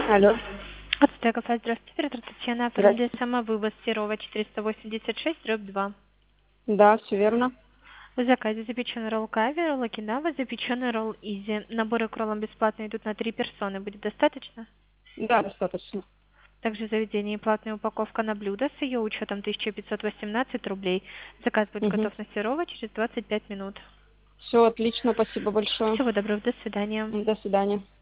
Алло. Ацтеков, здравствуйте, оператор Татьяна, автомобиль Здравствуйте. самовывоз Серова 486/2. Да, все верно. В заказе запеченный ролл кави, ролл окинава, запеченный ролл изи. Наборы к роллам бесплатно идут на 3 персоны. Будет достаточно? Да, достаточно. Также в заведении платная упаковка на блюдо с ее учетом 1518 рублей. Заказ будет Угу. готов на Серова через 25 минут. Все отлично, спасибо большое. Всего доброго, до свидания. До свидания.